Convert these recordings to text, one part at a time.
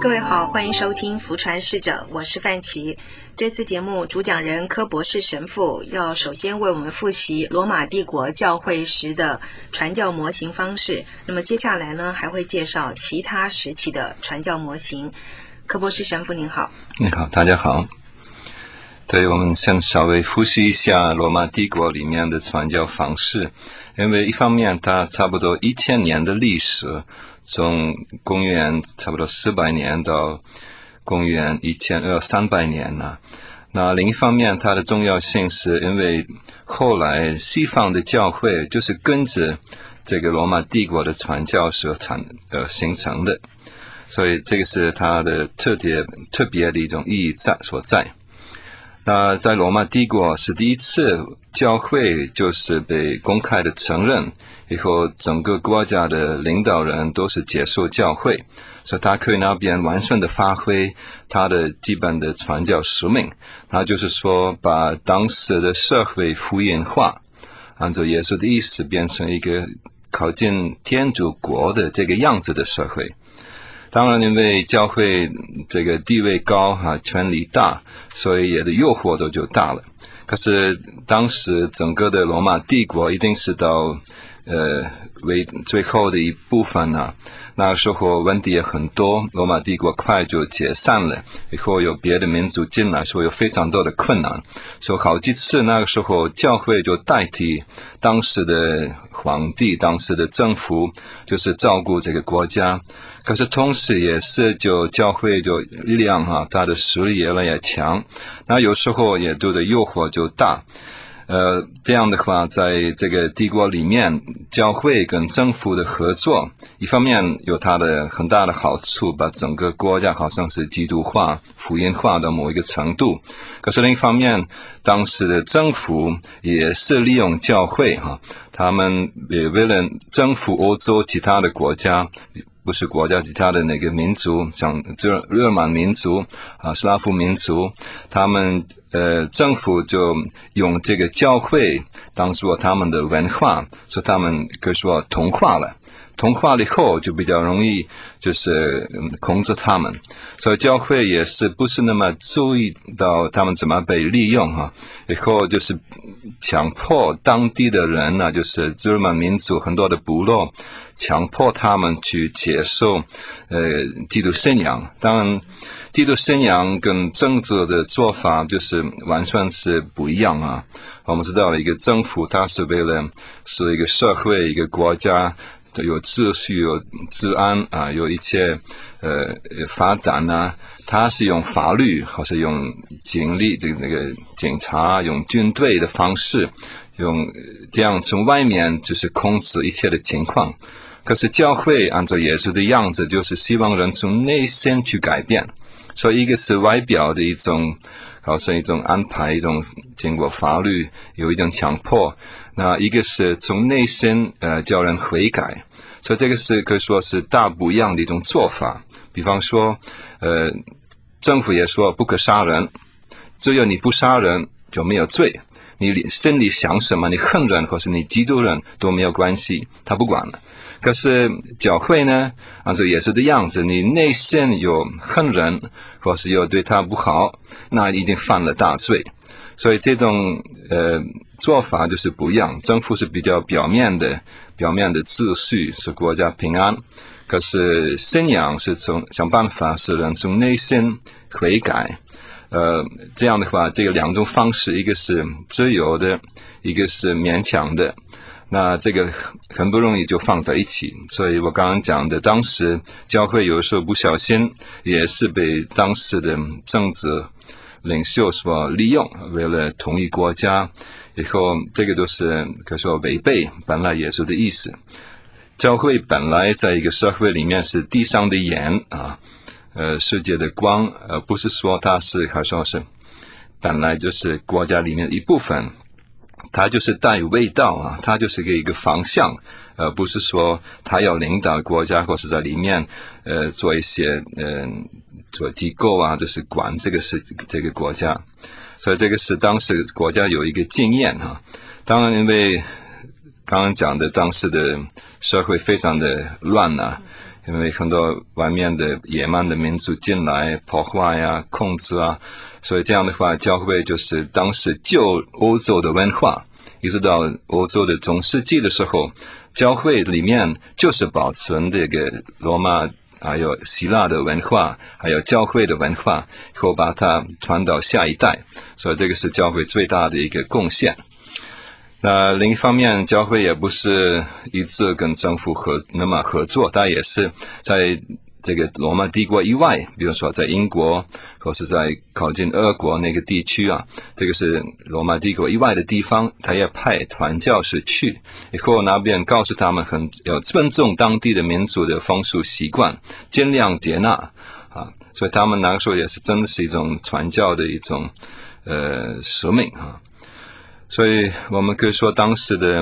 各位好，欢迎收听福传侍者，我是范琪。这次节目主讲人柯博士神父要首先为我们复习罗马帝国教会时的传教模型方式，那么接下来呢还会介绍其他时期的传教模型。柯博士神父您好。 你好，大家好。对，我们先稍微复习一下罗马帝国里面的传教方式，因为一方面它差不多1000年的历史，从公元差不多400年到公元1300年呢。那另一方面它的重要性是因为后来西方的教会就是跟着这个罗马帝国的传教所形成的，所以这个是它的特别的一种意义所在。那在罗马帝国是第一次教会就是被公开的承认，以后整个国家的领导人都是接受教会，所以他可以那边完全的发挥他的基本的传教使命，那就是说把当时的社会福音化，按照耶稣的意思变成一个靠近天主国的这个样子的社会。当然因为教会这个地位高权力大，所以也的诱惑都就大了。可是当时整个的罗马帝国一定是到为最后的一部分呢，那时候问题也很多，罗马帝国快就解散了，以后有别的民族进来，所以有非常多的困难，所以好几次那个时候教会就代替当时的皇帝，当时的政府，就是照顾这个国家。可是同时也是就教会就力量它的实力越来越强，那有时候也对的诱惑就大。这样的话在这个帝国里面，教会跟政府的合作一方面有它的很大的好处，把整个国家好像是基督化福音化到某一个程度。可是另一方面当时的政府也是利用教会他们也为了征服欧洲其他的国家，不是国家其他的那个民族，像日耳曼民族斯拉夫民族，他们政府就用这个教会当作他们的文化，所以他们可以说同化了以后就比较容易就是控制他们，所以教会也是不是那么注意到他们怎么被利用以后就是强迫当地的人呢，就是日耳曼民族很多的部落，强迫他们去接受基督信仰。当然基督信仰跟政治的做法就是完全是不一样我们知道一个政府它是为了是一个社会一个国家有秩序有治安有一切发展它是用法律或是用警力那个警察用军队的方式，用这样从外面就是控制一切的情况。可是教会按照耶稣的样子，就是希望人从内心去改变，所以一个是外表的一种好像一种安排，一种经过法律有一种强迫，那一个是从内心叫人悔改，所以这个是可以说是大不一样的一种做法。比方说政府也说不可杀人，只有你不杀人就没有罪，你心里想什么，你恨人或是你嫉妒人都没有关系，他不管了。可是教会呢，按照耶稣的样子，你内心有恨人或是有对他不好，那一定犯了大罪。所以这种做法就是不一样，政府是比较表面的秩序，是国家平安，可是信仰是想办法使人从内心悔改。这样的话这个两种方式，一个是自由的，一个是勉强的，那这个很不容易就放在一起。所以我刚刚讲的，当时教会有时候不小心也是被当时的政治领袖所利用，为了统一国家，以后这个都是可以说违背本来耶稣的意思。教会本来在一个社会里面是地上的盐世界的光，不是说它是可以说是本来就是国家里面的一部分，它就是带味道它就是一个方向，不是说它要领导国家或是在里面做一些做机构就是管这个国家。所以这个是当时国家有一个经验当然因为刚刚讲的当时的社会非常的乱因为很多外面的野蛮的民族进来破坏啊、控制啊，所以这样的话，教会就是当时旧欧洲的文化，一直到欧洲的中世纪的时候，教会里面就是保存这个罗马还有希腊的文化，还有教会的文化，以后把它传到下一代，所以这个是教会最大的一个贡献。那另一方面，教会也不是一直跟政府那么合作，它也是在这个罗马帝国以外，比如说在英国或是在靠近俄国那个地区啊，这个是罗马帝国以外的地方，他也派传教士去，以后那边告诉他们要尊重当地的民族的风俗习惯，尽量接纳啊，所以他们那个时候也是真的是一种传教的一种使命啊。所以我们可以说当时的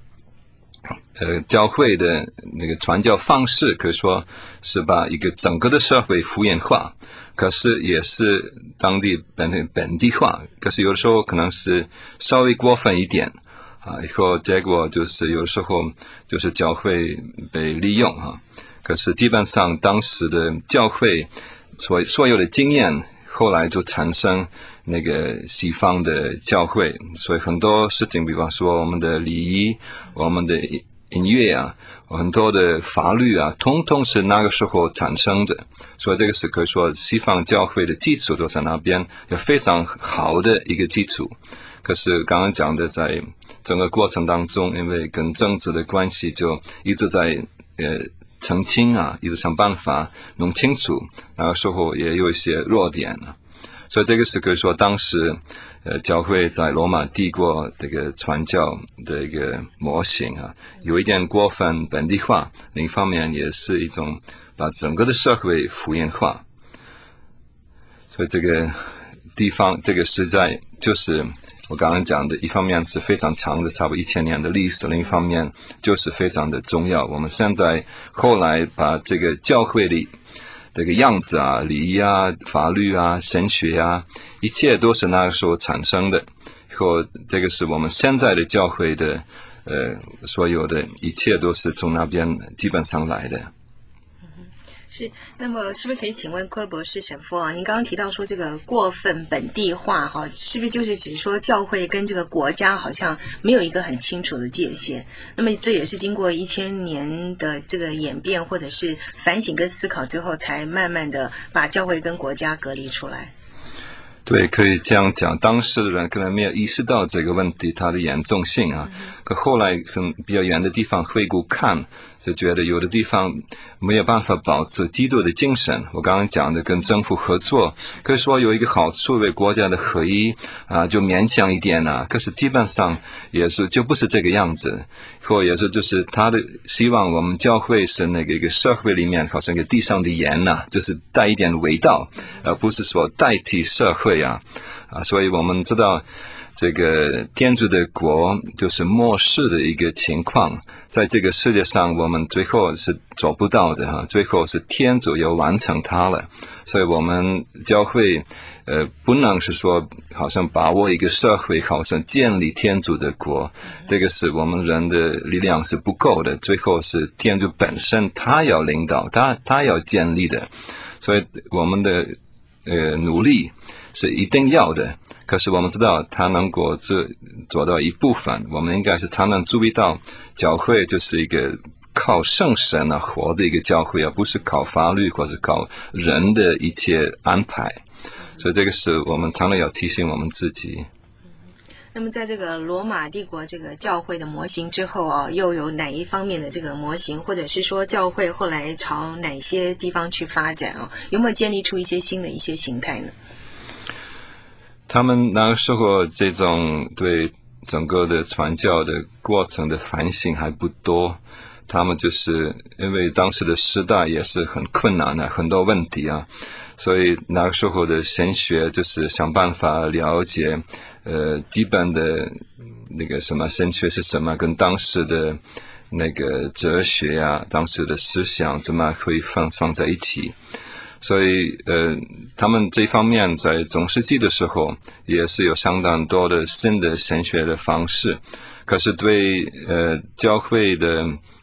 教会的那个传教方式，可以说是把一个整个的社会福音化，可是也是当地本地化，可是有的时候可能是稍微过分一点啊，以后结果就是有的时候就是教会被利用啊。可是基本上当时的教会所有的经验，后来就产生那个西方的教会，所以很多事情，比方说我们的礼仪、我们的音乐啊，很多的法律啊，通通是那个时候产生的。所以这个是可以说西方教会的基础都在那边，有非常好的一个基础。可是刚刚讲的，在整个过程当中，因为跟政治的关系，就一直在澄清啊，一直想办法弄清楚，那个时候也有一些弱点啊。所以这个是可以说当时教会在罗马帝国这个传教的一个模型啊，有一点过分本地化，另一方面也是一种把整个的社会福音化。所以这个地方这个时代就是我刚刚讲的，一方面是非常长的，差不多1000年的历史，另一方面就是非常的重要。我们现在后来把这个教会里这个样子啊、礼仪啊、法律啊、神学啊，一切都是那个时候产生的。或这个是我们现在的教会的所有的一切都是从那边基本上来的。 是，那么是不是可以请问柯博士神父啊？您刚刚提到说这个过分本地化哈，是不是就是指说教会跟这个国家好像没有一个很清楚的界限？那么这也是经过1000年的这个演变或者是反省跟思考之后，才慢慢的把教会跟国家隔离出来。 对，可以这样讲。当时的人可能没有意识到这个问题它的严重性啊，可后来从比较远的地方回顾看，就觉得有的地方没有办法保持基督的精神。我刚刚讲的跟政府合作，可以说有一个好处，为国家的合一啊，就勉强一点啊。可是基本上也是就不是这个样子，或也是就是他的希望我们教会是那个一个社会里面好像一个地上的盐呐，就是带一点味道，而不是说代替社会啊。所以我们知道这个天主的国就是末世的一个情况，在这个世界上我们最后是做不到的哈，最后是天主要完成它了。所以我们教会不能是说好像把握一个社会，好像建立天主的国，这个是我们人的力量是不够的，最后是天主本身他要领导，他要建立的。所以我们的努力是一定要的，可是我们知道他能够做到一部分，我们应该是他能注意到教会就是一个靠圣神而活的一个教会，而不是靠法律或是靠人的一切安排。所以这个是我们常常要提醒我们自己。 那么在这个罗马帝国这个教会的模型之后啊，又有哪一方面的这个模型，或者是说教会后来朝哪些地方去发展啊？有没有建立出一些新的一些形态呢？ 他们那个时候这种对整个的传教的过程的反省还不多，他们就是因为当时的时代也是很困难啊，很多问题啊，所以那个时候的神学就是想办法了解基本的那个什么神学是什么，跟当时的那个哲学啊，当时的思想怎么可以放在一起。所以他们这方面在中世纪的时候也是有相当多的新的神学的方式，可是对教会的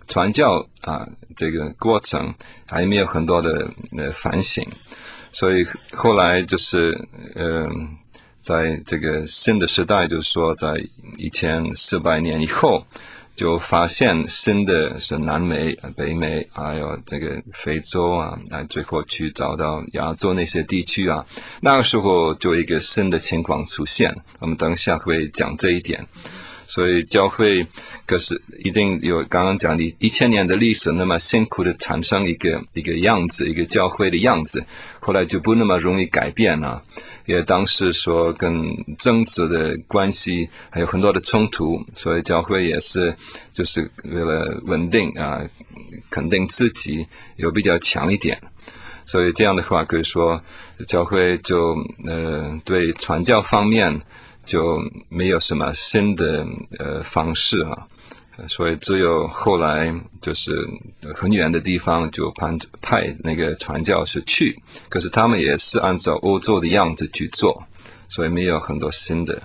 传教这个过程还没有很多的反省，所以后来就是在这个新的时代，就是说在1400年以后，就发现新的是南美、北美，还有这个非洲最后去找到亚洲那些地区那个时候就一个新的情况出现，我们等一下会讲这一点。所以教会可是一定有刚刚讲的1000年的历史，那么辛苦的产生一个样子，一个教会的样子，后来就不那么容易改变也当时说跟政治的关系还有很多的冲突，所以教会也是就是为了稳定肯定自己有比较强一点，所以这样的话可以说教会就对传教方面就没有什么新的方式所以只有后来就是很远的地方就派那个传教士去，可是他们也是按照欧洲的样子去做，所以没有很多新的。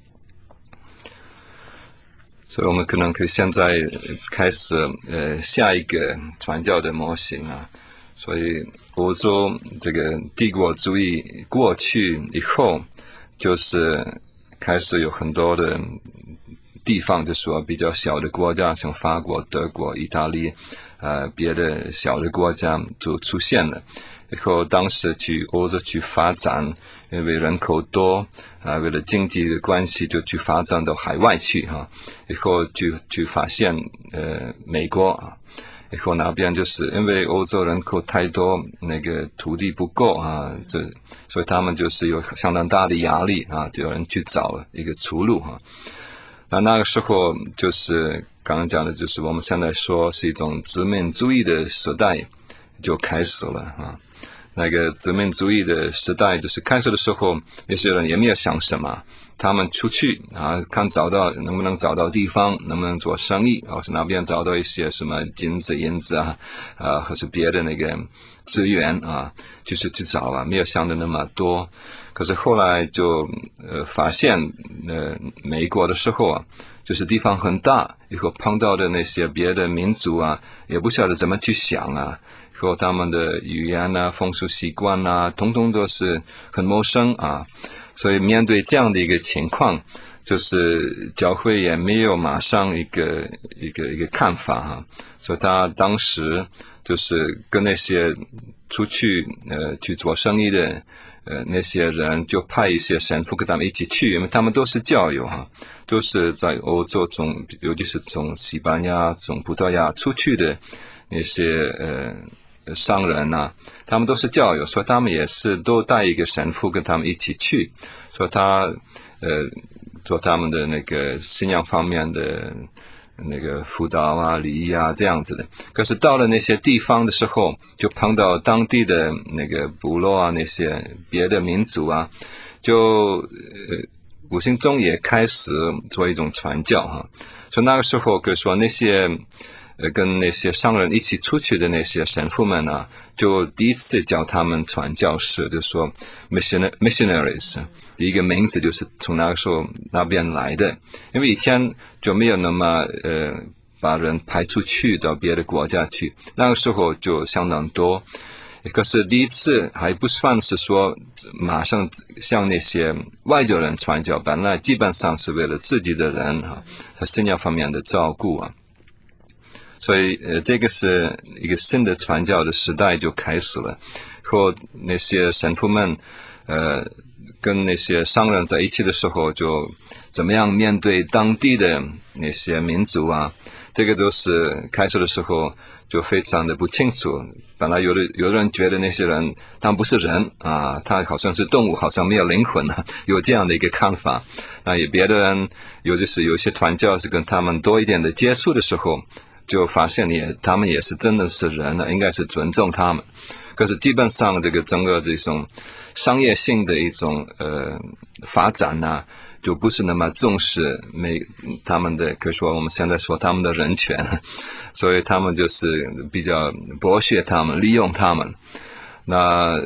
所以我们可能可以现在开始下一个传教的模型所以欧洲这个帝国主义过去以后，就是开始有很多的地方，就说比较小的国家，像法国、德国、意大利别的小的国家就出现了。以后当时去欧洲去发展，因为人口多为了经济的关系就去发展到海外去以后去发现美国以后那边就是因为欧洲人口太多，那个土地不够所以他们就是有相当大的压力就有人去找一个出路那个时候就是刚刚讲的，就是我们现在说是一种殖民主义的时代就开始了那个殖民主义的时代就是开始的时候，有些人也没有想什么，他们出去看能不能找到地方，能不能做生意，或是那边找到一些什么金子银子或是别的那个资源就是去找没有想的那么多。可是后来就发现美国的时候就是地方很大，以后碰到的那些别的民族也不晓得怎么去想和他们的语言风俗习惯统统都是很陌生所以面对这样的一个情况，就是教会也没有马上一个看法所以他当时就是跟那些出去去做生意的那些人就派一些神父跟他们一起去，因为他们都是教友都是在欧洲尤其是从西班牙从葡萄牙出去的那些商人他们都是教友，所以他们也是都带一个神父跟他们一起去，所以他做他们的那个信仰方面的那个辅导礼仪这样子的。可是到了那些地方的时候，就碰到当地的那个部落那些别的民族就无形中也开始做一种传教所以那个时候可以说那些跟那些商人一起出去的那些神父们就第一次叫他们传教士，就是说 missionaries， 第一个名字就是从那个时候那边来的，因为以前就没有那么把人派出去到别的国家去，那个时候就相当多。可是第一次还不算是说马上向那些外国人传教，本来基本上是为了自己的人和信仰方面的照顾所以这个是一个新的传教的时代就开始了。和那些神父们跟那些商人在一起的时候，就怎么样面对当地的那些民族这个都是开始的时候就非常的不清楚。本来有的人觉得那些人他们不是人他好像是动物，好像没有灵魂有这样的一个看法。也别的人有些传教是跟他们多一点的接触的时候，就发现他们也是真的是人应该是尊重他们。可是基本上这个整个这种商业性的一种发展就不是那么重视他们的，可以说我们现在说他们的人权，所以他们就是比较剥削他们，利用他们。那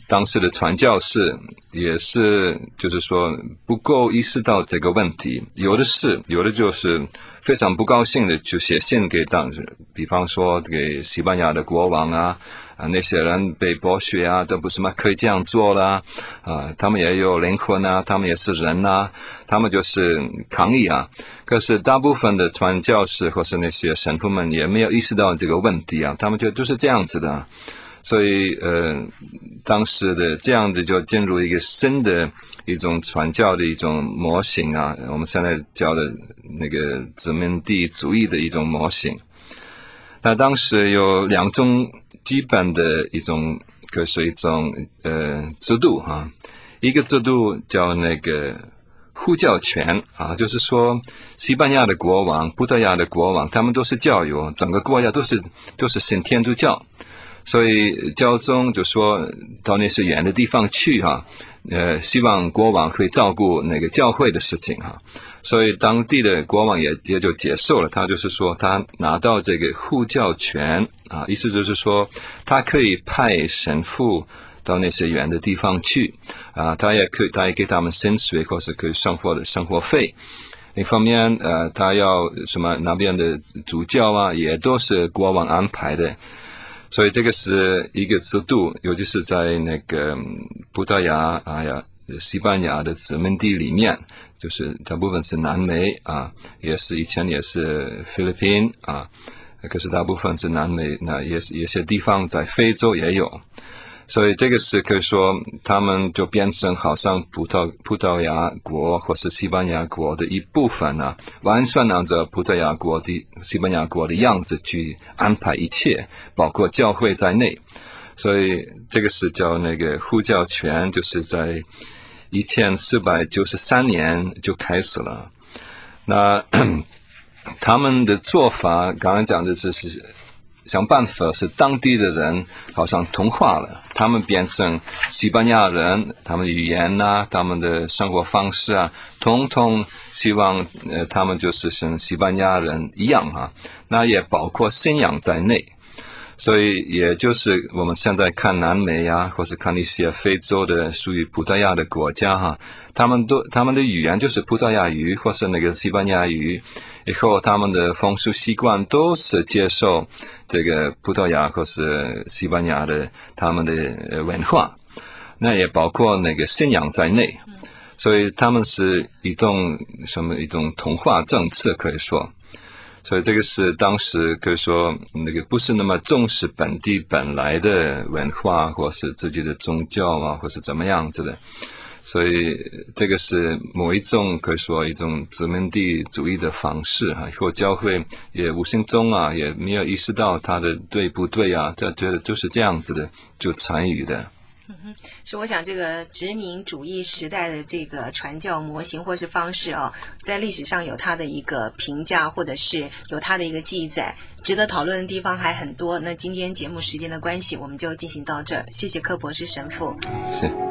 当时的传教士也是就是说不够意识到这个问题，有的就是非常不高兴的就写信给比方说给西班牙的国王那些人被剥削都不是嘛可以这样做啦他们也有灵魂他们也是人他们就是抗议可是大部分的传教士或是那些神父们也没有意识到这个问题他们就都是这样子的，所以当时的这样的就进入一个新的一种传教的一种模型我们现在叫的那个殖民地主义的一种模型。那当时有2种基本的一种可是一种制度一个制度叫那个护教权就是说西班牙的国王、葡萄牙的国王，他们都是教友，整个国家都是信天主教，所以教宗就说到那些远的地方去希望国王会照顾那个教会的事情所以当地的国王也就接受了，他就是说他拿到这个护教权意思就是说他可以派神父到那些远的地方去他也给他们薪水或是可以生活费。一方面他要什么那边的主教也都是国王安排的，所以这个是一个制度，尤其是在那个葡萄牙西班牙的殖民地里面，就是大部分是南美以前也是菲律宾可是大部分是南美，那也些地方在非洲也有，所以这个是可以说他们就变成好像葡萄牙国或是西班牙国的一部分完全按照葡萄牙国的西班牙国的样子去安排一切，包括教会在内。所以这个是叫那个护教权，就是在1493年就开始了。那他们的做法刚刚讲的就是想办法是当地的人好像同化了，他们变成西班牙人，他们的语言他们的生活方式统统希望他们就是像西班牙人一样那也包括信仰在内。所以也就是我们现在看南美或是看一些非洲的属于葡萄牙的国家他们的语言就是葡萄牙语或是那个西班牙语，以后他们的风俗习惯都是接受这个葡萄牙或是西班牙的他们的文化，那也包括那个信仰在内。所以他们是一种同化政策可以说。所以这个是当时可以说那个不是那么重视本地本来的文化或是自己的宗教或是怎么样子的，所以这个是某一种可以说一种殖民地主义的方式以后教会也无形中也没有意识到它的对不对他觉得就是这样子的就参与的。 是我想这个殖民主义时代的这个传教模型或是方式在历史上有它的一个评价，或者是有它的一个记载，值得讨论的地方还很多。那今天节目时间的关系，我们就进行到这儿。谢谢柯博士神父。 是。